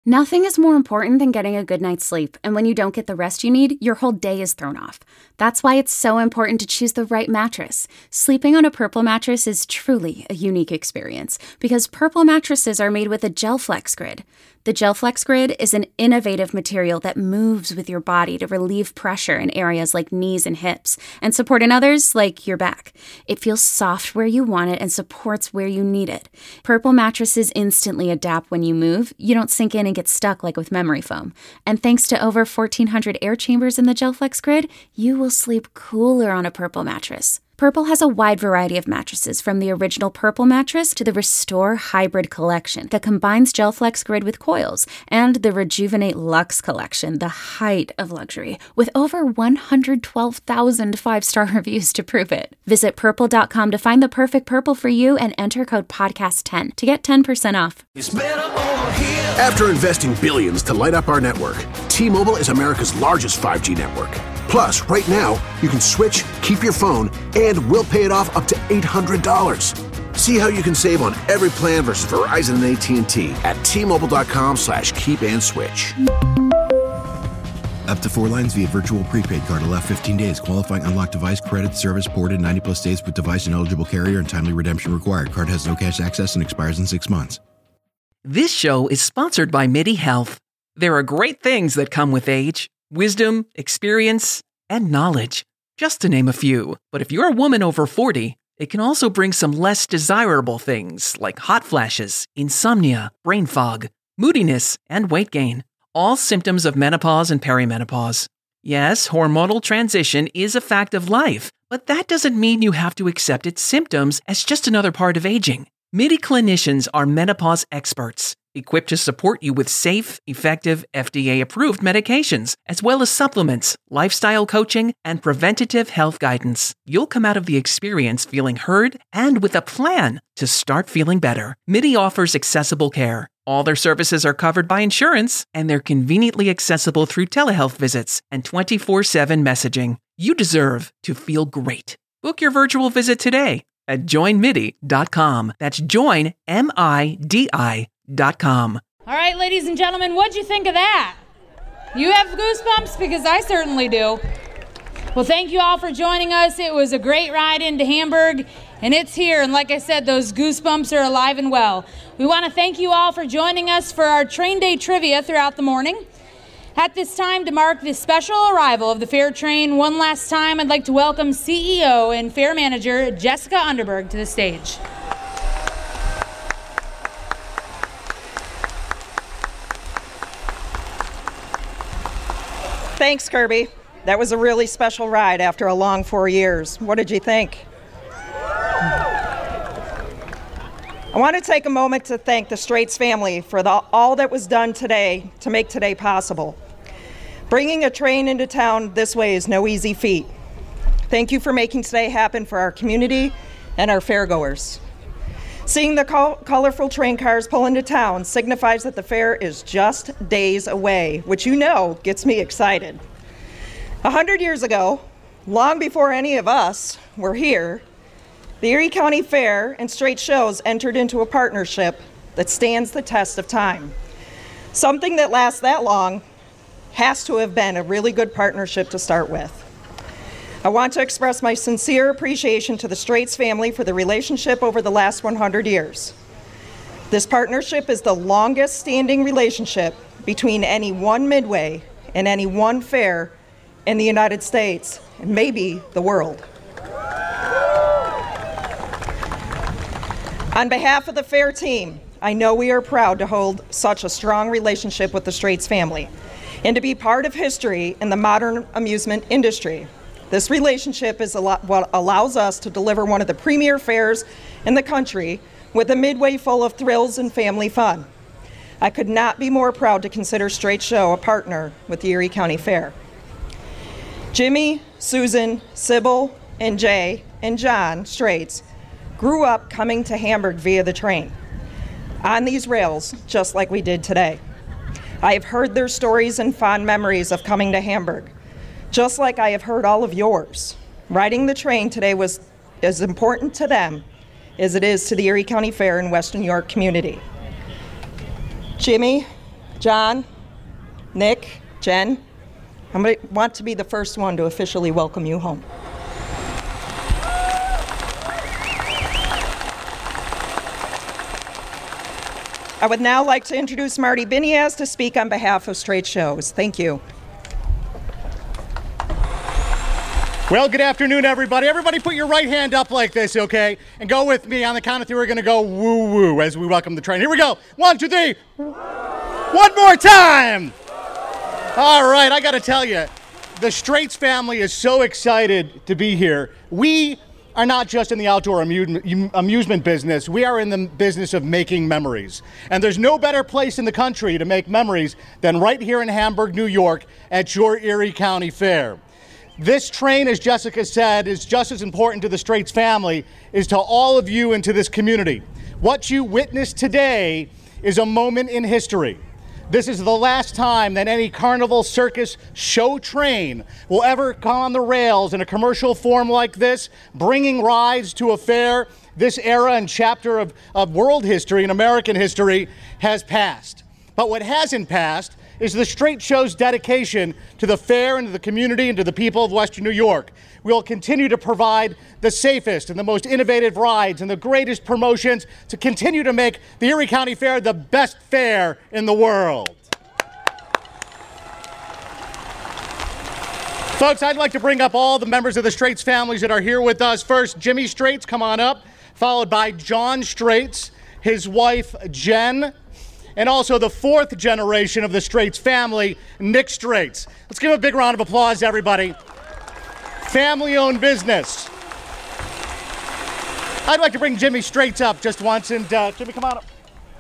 Nothing is more important than getting a good night's sleep, and when you don't get the rest you need, your whole day is thrown off. That's why it's so important to choose the right mattress. Sleeping on a Purple mattress is truly a unique experience, because Purple mattresses are made with a GelFlex Grid. The GelFlex Grid is an innovative material that moves with your body to relieve pressure in areas like knees and hips, and support in others like your back. It feels soft where you want it and supports where you need it. Purple mattresses instantly adapt when you move. You don't sink in and get stuck like with memory foam. And thanks to over 1,400 air chambers in the GelFlex Grid, you will sleep cooler on a Purple mattress. Purple has a wide variety of mattresses, from the original Purple mattress to the Restore Hybrid collection that combines GelFlex Grid with coils, and the Rejuvenate Luxe collection, the height of luxury, with over 112,000 five-star reviews to prove it. Visit purple.com to find the perfect Purple for you and enter code podcast10 to get 10% off. After investing billions to light up our network, T-Mobile is America's largest 5G network. Plus, right now, you can switch, keep your phone, and we'll pay it off up to $800. See how you can save on every plan versus Verizon and AT&T at T-Mobile.com/keep and switch. Up to 4 lines via virtual prepaid card. Allow 15 days. Qualifying unlocked device credit service ported 90-plus days with device and eligible carrier and timely redemption required. Card has no cash access and expires in 6 months. This show is sponsored by MIDI Health. There are great things that come with age. Wisdom, experience, and knowledge, just to name a few. But if you're a woman over 40, it can also bring some less desirable things like hot flashes, insomnia, brain fog, moodiness, and weight gain. All symptoms of menopause and perimenopause. Yes, hormonal transition is a fact of life, but that doesn't mean you have to accept its symptoms as just another part of aging. MIDI clinicians are menopause experts, equipped to support you with safe, effective, FDA-approved medications, as well as supplements, lifestyle coaching, and preventative health guidance. You'll come out of the experience feeling heard and with a plan to start feeling better. MIDI offers accessible care. All their services are covered by insurance, and they're conveniently accessible through telehealth visits and 24/7 messaging. You deserve to feel great. Book your virtual visit today at joinmidi.com. That's joinmidi.com. All right, ladies and gentlemen, what'd you think of that? You have goosebumps? Because I certainly do. Well, thank you all for joining us. It was a great ride into Hamburg, and it's here. And like I said, those goosebumps are alive and well. We want to thank you all for joining us for our train day trivia throughout the morning. At this time, to mark the special arrival of the Fair Train one last time, I'd like to welcome CEO and Fair Manager Jessica Underberg to the stage. Thanks, Kirby. That was a really special ride after a long 4 years. What did you think? I want to take a moment to thank the Straits family for all that was done today to make today possible. Bringing a train into town this way is no easy feat. Thank you for making today happen for our community and our fairgoers. Seeing the colorful train cars pull into town signifies that the fair is just days away, which you know gets me excited. 100 years ago, long before any of us were here, the Erie County Fair and Straits Shows entered into a partnership that stands the test of time. Something that lasts that long has to have been a really good partnership to start with. I want to express my sincere appreciation to the Straits family for the relationship over the last 100 years. This partnership is the longest standing relationship between any one midway and any one fair in the United States, and maybe the world. On behalf of the fair team, I know we are proud to hold such a strong relationship with the Straits family and to be part of history in the modern amusement industry. This relationship is what allows us to deliver one of the premier fairs in the country with a midway full of thrills and family fun. I could not be more proud to consider Straits Show a partner with the Erie County Fair. Jimmy, Susan, Sybil, and Jay, and John Straits grew up coming to Hamburg via the train, on these rails, just like we did today. I have heard their stories and fond memories of coming to Hamburg, just like I have heard all of yours. Riding the train today was as important to them as it is to the Erie County Fair and Western New York community. Jimmy, John, Nick, Jen, I want to be the first one to officially welcome you home. I would now like to introduce Marty Biniaz to speak on behalf of Straight Shows. Thank you. Well, good afternoon, everybody. Everybody put your right hand up like this, okay? And go with me. On the count of 3, we're going to go woo-woo as we welcome the train. Here we go. 1, 2, 3. One more time. All right, I got to tell you, the Straits family is so excited to be here. We are not just in the outdoor amusement business. We are in the business of making memories. And there's no better place in the country to make memories than right here in Hamburg, New York at your Erie County Fair. This train, as Jessica said, is just as important to the Straits family as to all of you and to this community. What you witnessed today is a moment in history. This is the last time that any carnival, circus, show train will ever come on the rails in a commercial form like this, bringing rides to a fair. This era and chapter of world history and American history has passed. But what hasn't passed is the Straight Show's dedication to the fair and to the community and to the people of Western New York. We'll continue to provide the safest and the most innovative rides and the greatest promotions to continue to make the Erie County Fair the best fair in the world. Folks, I'd like to bring up all the members of the Straits families that are here with us. First, Jimmy Straits, come on up, followed by John Straits, his wife, Jen, and also the 4th generation of the Straits family, Nick Straits. Let's give a big round of applause, everybody. Family-owned business. I'd like to bring Jimmy Straits up just once, and Jimmy, come on up.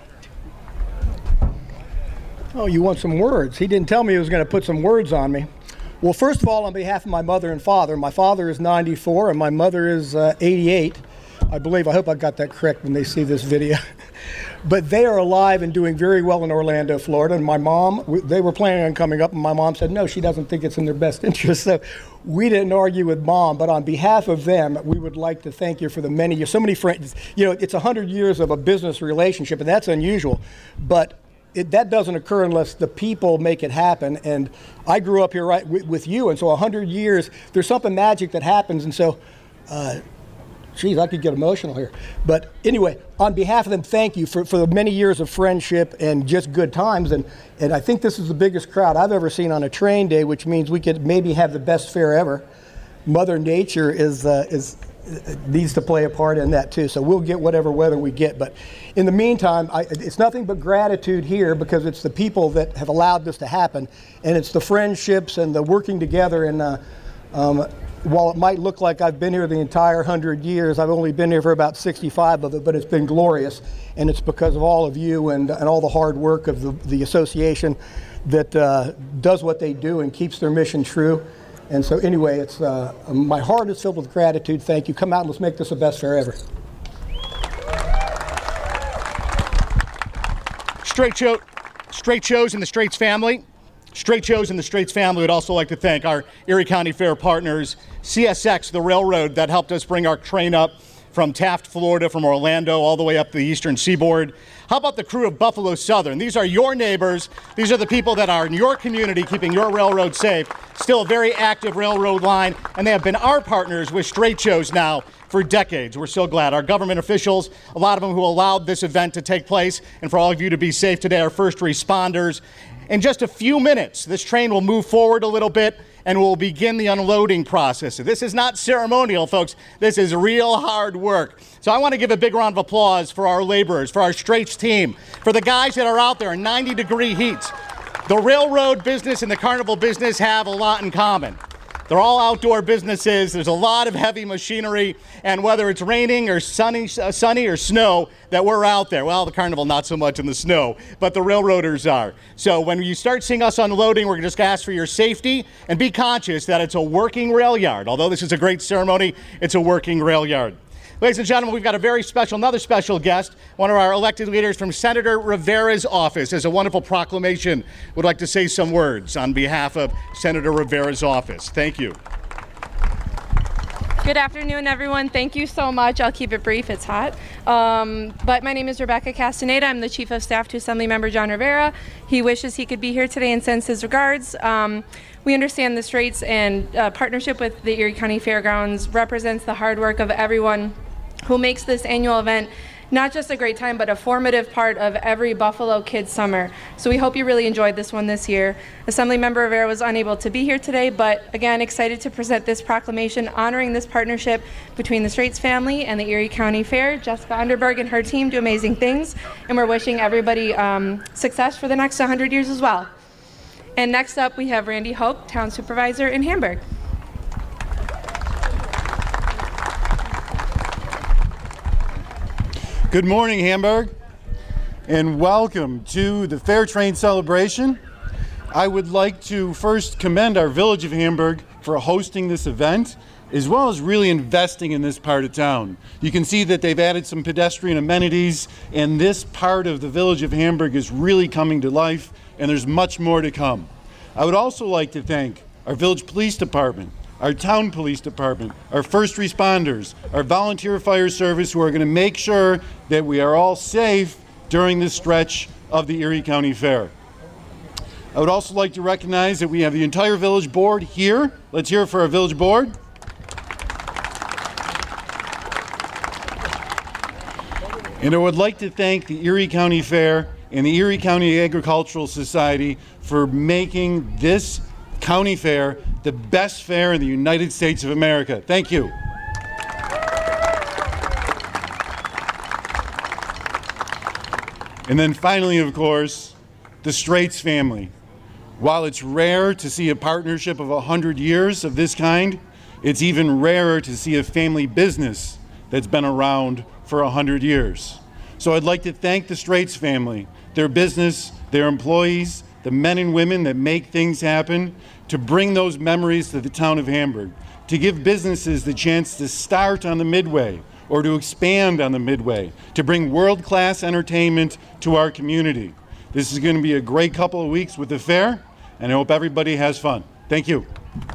Oh, you want some words? He didn't tell me he was going to put some words on me. Well, first of all, on behalf of my mother and father, my father is 94 and my mother is 88. I believe, I hope I got that correct when they see this video. But they are alive and doing very well in Orlando, Florida. And my mom, they were planning on coming up, and my mom said, no, she doesn't think it's in their best interest. So we didn't argue with Mom. But on behalf of them, we would like to thank you for the many years. So many friends, you know, it's 100 years of a business relationship, and that's unusual. But that doesn't occur unless the people make it happen. And I grew up here right with you, and so 100 years, there's something magic that happens. And so, geez, I could get emotional here. But anyway, on behalf of them, thank you for the many years of friendship and just good times. And I think this is the biggest crowd I've ever seen on a train day, which means we could maybe have the best fair ever. Mother Nature needs to play a part in that too. So we'll get whatever weather we get. But in the meantime, it's nothing but gratitude here because it's the people that have allowed this to happen. And it's the friendships and the working together. And while it might look like I've been here the entire 100 years, I've only been here for about 65 of it, but it's been glorious. And it's because of all of you and all the hard work of the association that does what they do and keeps their mission true. And so anyway, it's my heart is filled with gratitude. Thank you. Come out and let's make this the best fair ever. Straight Shows and the Straits family. Straight Shows and the Straits family would also like to thank our Erie County Fair partners, CSX, the railroad that helped us bring our train up from Taft, Florida, from Orlando, all the way up the eastern seaboard. How about the crew of Buffalo Southern? These are your neighbors. These are the people that are in your community keeping your railroad safe. Still a very active railroad line, and they have been our partners with Straight Shows now for decades. We're so glad. Our government officials, a lot of them who allowed this event to take place, and for all of you to be safe today, our first responders. In just a few minutes, this train will move forward a little bit and we'll begin the unloading process. This is not ceremonial, folks. This is real hard work. So I want to give a big round of applause for our laborers, for our Straits team, for the guys that are out there in 90-degree heats. The railroad business and the carnival business have a lot in common. They're all outdoor businesses. There's a lot of heavy machinery, and whether it's raining or sunny or snow, that we're out there. Well, the carnival not so much in the snow, but the railroaders are. So when you start seeing us unloading, we're just going to ask for your safety and be conscious that it's a working rail yard. Although this is a great ceremony, it's a working rail yard. Ladies and gentlemen, we've got another special guest, one of our elected leaders from Senator Rivera's office. Has a wonderful proclamation. Would like to say some words on behalf of Senator Rivera's office. Thank you. Good afternoon, everyone. Thank you so much. I'll keep it brief. It's hot. But my name is Rebecca Castaneda. I'm the Chief of Staff to Assemblymember John Rivera. He wishes he could be here today and sends his regards. We understand the Straits and partnership with the Erie County Fairgrounds represents the hard work of everyone who makes this annual event not just a great time, but a formative part of every Buffalo Kids summer. So we hope you really enjoyed this one this year. Assemblymember Rivera was unable to be here today, but again, excited to present this proclamation honoring this partnership between the Straits family and the Erie County Fair. Jessica Underberg and her team do amazing things, and we're wishing everybody success for the next 100 years as well. And next up, we have Randy Hope, Town Supervisor in Hamburg. Good morning, Hamburg, and welcome to the Fair Train celebration. I would like to first commend our Village of Hamburg for hosting this event, as well as really investing in this part of town. You can see that they've added some pedestrian amenities, and this part of the Village of Hamburg is really coming to life, and there's much more to come. I would also like to thank our Village Police Department, our Town Police Department, our first responders, our volunteer fire service, who are going to make sure that we are all safe during this stretch of the Erie County Fair. I would also like to recognize that we have the entire Village Board here. Let's hear it for our Village Board. And I would like to thank the Erie County Fair and the Erie County Agricultural Society for making this county fair the best fair in the United States of America. Thank you. And then finally, of course, the Straits family. While it's rare to see a partnership of 100 years of this kind, it's even rarer to see a family business that's been around for 100 years. So I'd like to thank the Straits family, their business, their employees, the men and women that make things happen, to bring those memories to the town of Hamburg, to give businesses the chance to start on the Midway or to expand on the Midway, to bring world-class entertainment to our community. This is going to be a great couple of weeks with the fair, and I hope everybody has fun. Thank you.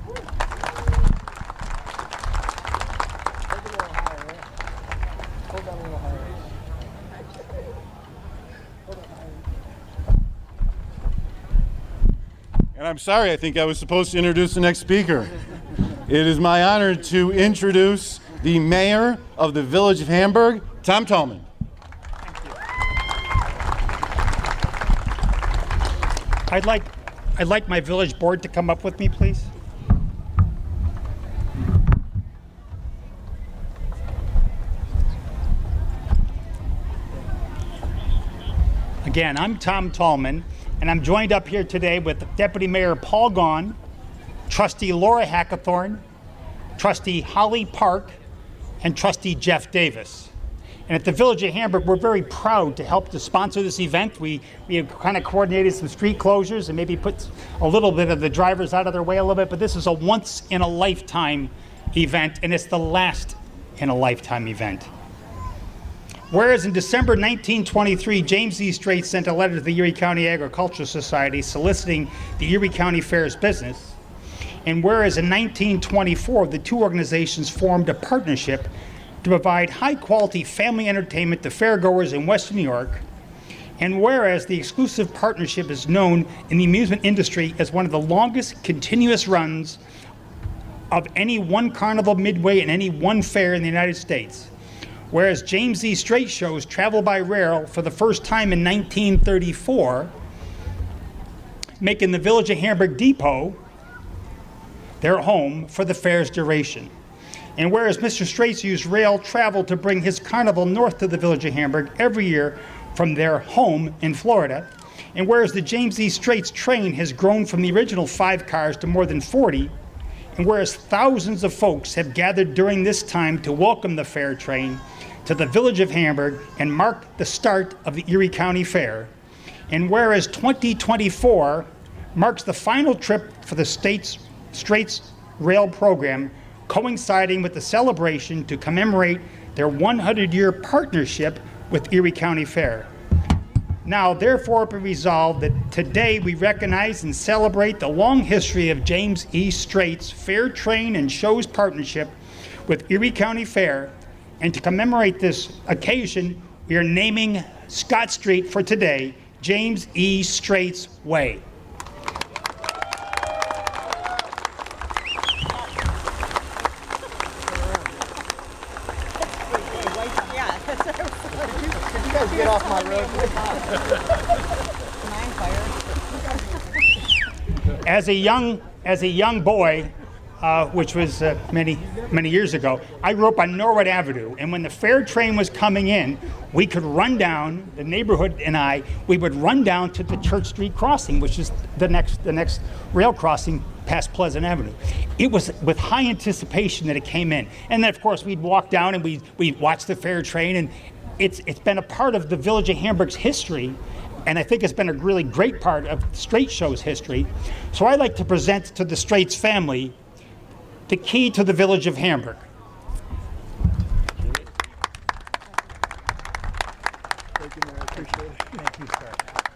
And I'm sorry, I think I was supposed to introduce the next speaker. It is my honor to introduce the mayor of the Village of Hamburg, Tom Tallman. I'd like my village board to come up with me, please. Again, I'm Tom Tallman, and I'm joined up here today with Deputy Mayor Paul Gaughan, Trustee Laura Hackathorn, Trustee Holly Park, and Trustee Jeff Davis. And at the Village of Hamburg, we're very proud to help to sponsor this event. We have kind of coordinated some street closures and maybe put a little bit of the drivers out of their way a little bit, but this is a once-in-a-lifetime event, and it's the last-in-a-lifetime event. Whereas in December 1923, James E. Straits sent a letter to the Erie County Agricultural Society soliciting the Erie County Fair's business, and whereas in 1924, the two organizations formed a partnership to provide high-quality family entertainment to fairgoers in Western New York, and whereas the exclusive partnership is known in the amusement industry as one of the longest continuous runs of any one carnival midway and any one fair in the United States, whereas James E. Straits shows travel by rail for the first time in 1934, making the Village of Hamburg Depot their home for the fair's duration. And whereas Mr. Straits used rail travel to bring his carnival north to the Village of Hamburg every year from their home in Florida, and whereas the James E. Straits train has grown from the original 5 cars to more than 40, and whereas thousands of folks have gathered during this time to welcome the fair train to the Village of Hamburg and mark the start of the Erie County Fair, and whereas 2024 marks the final trip for the Straits Rail program, coinciding with the celebration to commemorate their 100-year partnership with Erie County Fair. Now, therefore, be resolved that today we recognize and celebrate the long history of James E. Straits Fair Train and Shows partnership with Erie County Fair. And to commemorate this occasion, we are naming Scott Street for today James E. Straight's Way. Get off my road. As a young boy, which was many years ago, I grew up on Norwood Avenue, and when the fair train was coming in, we could run down, the neighborhood and we would run down to the Church Street crossing, which is the next rail crossing past Pleasant Avenue. It was with high anticipation that it came in. And then, of course, we'd walk down and we'd watch the fair train, and it's been a part of the Village of Hamburg's history, and I think it's been a really great part of Straight Show's history. So I'd like to present to the Straits family the key to the Village of Hamburg. Thank you, Mayor. I appreciate it. Thank you, sir.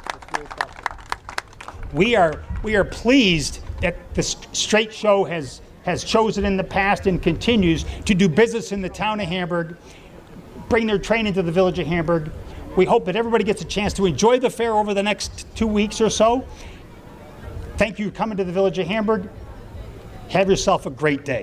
We are pleased that the Straight Show has chosen in the past and continues to do business in the town of Hamburg, bring their train into the Village of Hamburg. We hope that everybody gets a chance to enjoy the fair over the next 2 weeks or so. Thank you for coming to the Village of Hamburg. Have yourself a great day.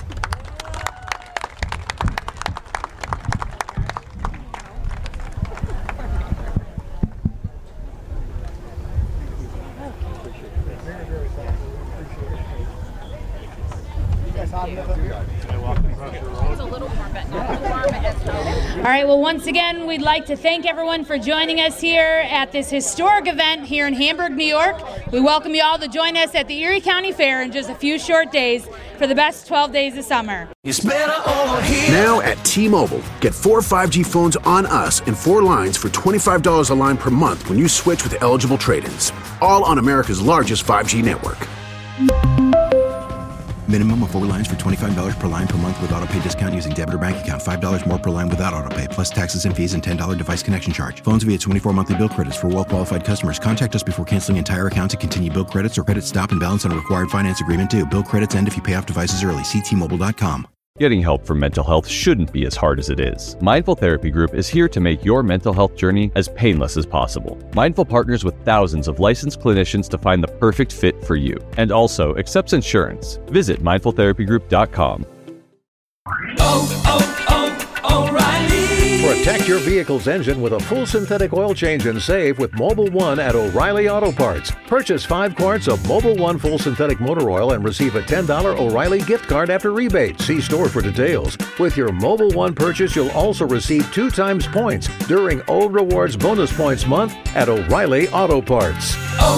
All right, well, once again, we'd like to thank everyone for joining us here at this historic event here in Hamburg, New York. We welcome you all to join us at the Erie County Fair in just a few short days for the best 12 days of summer. Now at T-Mobile, get 4 5G phones on us and 4 lines for $25 a line per month when you switch with eligible trade-ins. All on America's largest 5G network. Minimum of 4 lines for $25 per line per month with autopay discount using debit or bank account. $5 more per line without autopay, plus taxes and fees and $10 device connection charge. Phones via 24 monthly bill credits for well-qualified customers. Contact us before canceling entire account to continue bill credits or credit stop and balance on a required finance agreement due. Bill credits end if you pay off devices early. See T-Mobile.com. Getting help for mental health shouldn't be as hard as it is. Mindful Therapy Group is here to make your mental health journey as painless as possible. Mindful partners with thousands of licensed clinicians to find the perfect fit for you, and also accepts insurance. Visit mindfultherapygroup.com. O'Reilly. Protect your vehicle's engine with a full synthetic oil change and save with Mobil 1 at O'Reilly Auto Parts. Purchase 5 quarts of Mobil 1 full synthetic motor oil and receive a $10 O'Reilly gift card after rebate. See store for details. With your Mobil 1 purchase, you'll also receive 2 times points during O Rewards Bonus Points Month at O'Reilly Auto Parts.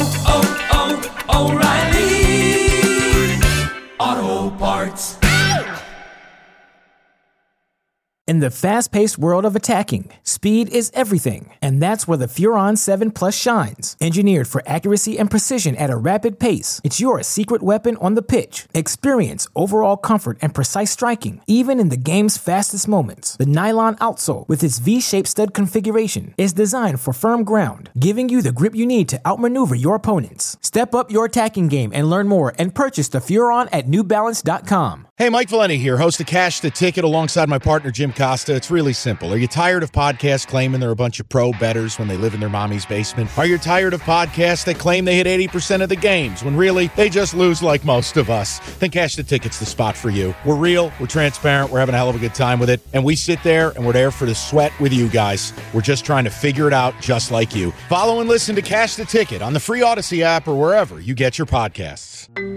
O'Reilly Auto Parts. In the fast-paced world of attacking, speed is everything, and that's where the Furon 7 Plus shines. Engineered for accuracy and precision at a rapid pace, it's your secret weapon on the pitch. Experience overall comfort and precise striking, even in the game's fastest moments. The nylon outsole, with its V-shaped stud configuration, is designed for firm ground, giving you the grip you need to outmaneuver your opponents. Step up your attacking game and learn more and purchase the Furon at NewBalance.com. Hey, Mike Valenti here, host of Cash the Ticket alongside my partner Jim Costa. It's really simple. Are you tired of podcasts claiming they're a bunch of pro bettors when they live in their mommy's basement? Are you tired of podcasts that claim they hit 80% of the games when really they just lose like most of us? Then Cash the Ticket's the spot for you. We're real, we're transparent, we're having a hell of a good time with it, and we sit there and we're there for the sweat with you guys. We're just trying to figure it out just like you. Follow and listen to Cash the Ticket on the free Odyssey app or wherever you get your podcasts.